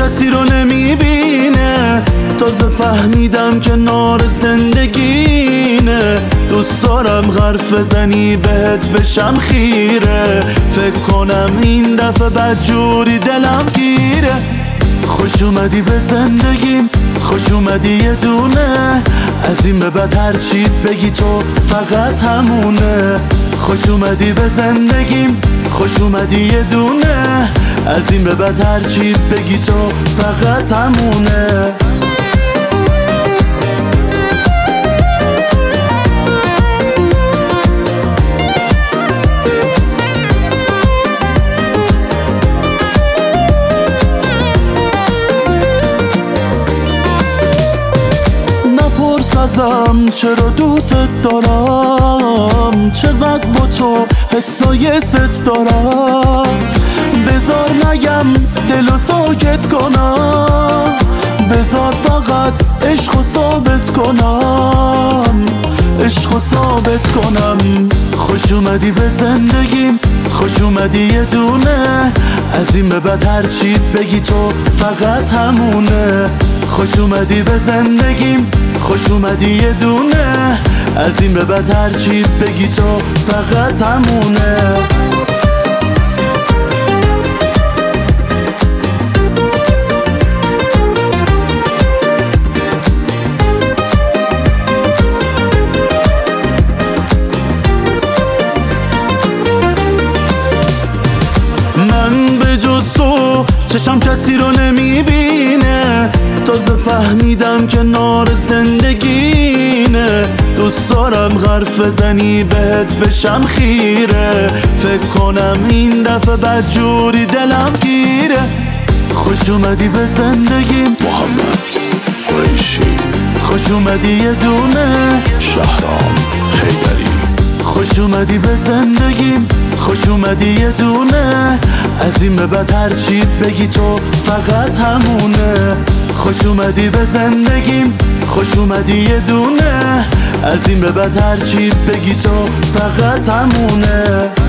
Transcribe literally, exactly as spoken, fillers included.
کسی رو نمیبینه. تازه فهمیدم که نار زندگینه. دوست دارم حرف بزنی بهت بشم خیره. فکر کنم این دفعه بدجوری دلم گیره. خوش اومدی به زندگیم، خوش اومدی یه دونه. از این به بعد هر چی بگی تو فقط همونه. خوش اومدی به زندگیم، خوش اومدی یه دونه. از این به بعد هر چی بگی تو فقط همونه. ازم چرا دوست دارم، چقدر با تو حسای ست دارم. بذار نگم دلو ساکت کنم، بذار فقط عشقو ثابت کنم، عشقو ثابت کنم. خوش اومدی به زندگیم، خوش اومدی یه دونه. از این به بعد هر چی بگی تو فقط همونه. خوش اومدی به زندگیم، خوش اومدی یه دونه. از این به بعد هر چی بگی تو فقط همونه. من به جز تو چشم کسی رو نمیبینه. تازه فهمیدم که نار زندگینه. دوست دارم حرف بزنی بهت بشم خیره. فکر کنم این دفعه بدجوری دلم گیره. خوش اومدی به زندگیم محمد قریشی. خوش اومدی یه دونه شهرام حیدری. خوش اومدی به زندگیم، خوش اومدی یه دونه. از این به بعد هر چی بگی تو فقط همونه. خوش اومدی به زندگیم، خوش اومدی یه دونه. از این به بعد هر چی بگی تو فقط همونه.